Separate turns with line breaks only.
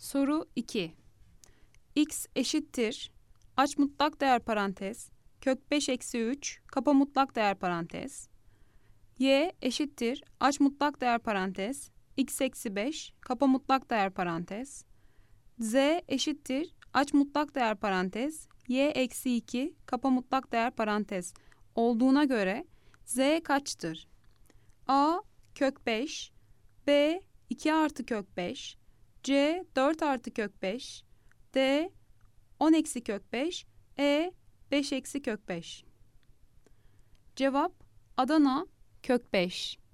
Soru 2. X eşittir, aç mutlak değer parantez, kök 5 eksi 3, kapa mutlak değer parantez. Y eşittir, aç mutlak değer parantez, x eksi 5, kapa mutlak değer parantez. Z eşittir, aç mutlak değer parantez, y eksi 2, kapa mutlak değer parantez olduğuna göre z kaçtır? A kök 5, B 2 artı kök 5, C 4 artı kök 5, D 10 eksi kök 5, E 5 eksi kök 5. Cevap Adana kök 5.